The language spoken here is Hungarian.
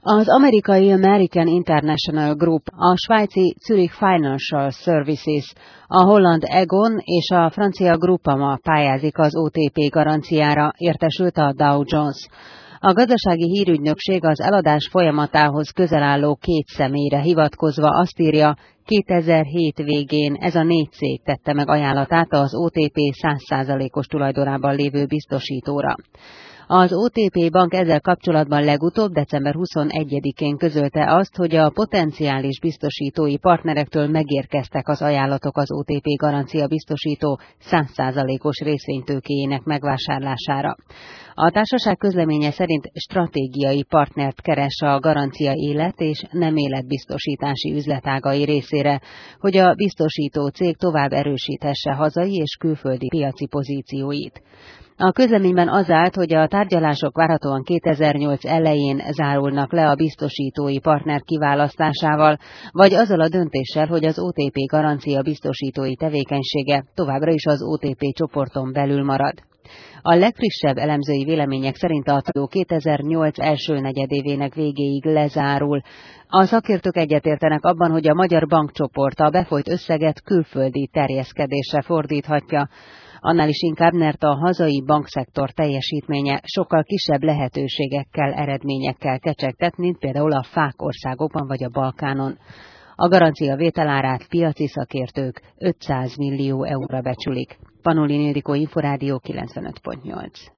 Az amerikai American International Group, a svájci Zurich Financial Services, a holland Aegon és a francia Groupama pályázik az OTP garanciára, értesült a Dow Jones. A gazdasági hírügynökség az eladás folyamatához közel álló két személyre hivatkozva azt írja, 2007 végén ez a 4 cég tette meg ajánlatát az OTP 100%-os tulajdonában lévő biztosítóra. Az OTP bank ezzel kapcsolatban legutóbb december 21-én közölte azt, hogy a potenciális biztosítói partnerektől megérkeztek az ajánlatok az OTP garancia biztosító 100%-os részvénytőkéjének megvásárlására. A társaság közleménye szerint stratégiai partnert keres a garancia élet és nem életbiztosítási üzletágai részére, hogy a biztosító cég tovább erősíthesse hazai és külföldi piaci pozícióit. A közleményben az állt, hogy a tárgyalások várhatóan 2008 elején zárulnak le a biztosítói partner kiválasztásával, vagy azzal a döntéssel, hogy az OTP garancia biztosítói tevékenysége továbbra is az OTP csoporton belül marad. A legfrissebb elemzői vélemények szerint a tudó 2008 első negyedévének végéig lezárul. A szakértők egyetértenek abban, hogy a magyar bankcsoport a befolyt összeget külföldi terjeszkedésre fordíthatja. Annál is inkább, mert a hazai bankszektor teljesítménye sokkal kisebb lehetőségekkel, eredményekkel kecsegtet, mint például a FÁK országokban vagy a Balkánon. A garancia vételárát piaci szakértők 500 millió euróra becsülik. Panolin Ildikó, Inforádió 95.8.